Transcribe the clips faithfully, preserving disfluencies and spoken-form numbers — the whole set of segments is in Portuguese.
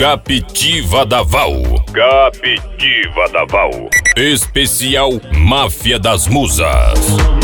Captiva da Val. Captiva da Val. Especial Máfia das Musas.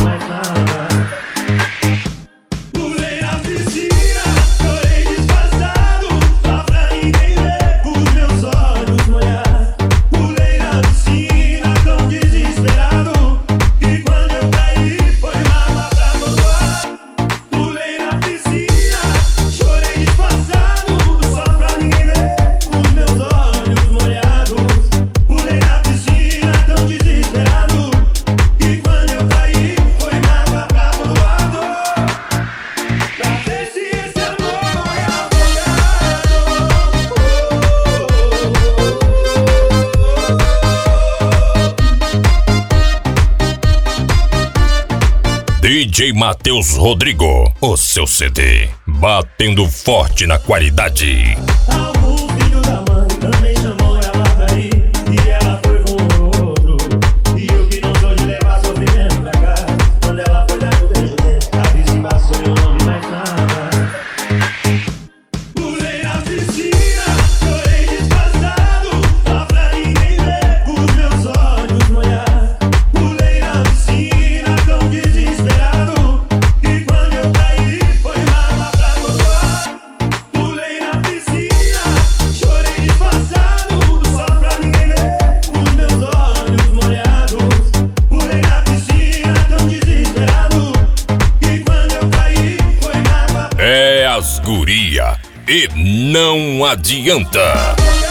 D J Matheus Rodrigo, o seu C D, batendo forte na qualidade. Algum filho da mãe também chamou ela pra ir, e ela foi com outro. E eu que não sou de levar sofrimento pra casa, quando ela foi dar no beijo dele, a vizinha passou e eu não vi mais nada. Pulei na piscina, chorei disfarçado, só pra ninguém ver os meus olhos molhar. Pulei na piscina tão desesperado, e quando eu caí foi mágoa pra doar. Pulei na piscina, chorei disfarçado, só pra ninguém ver os meus olhos molhados. Pulei na piscina tão desesperado, e quando eu caí foi mágoa. É as guria e não adianta.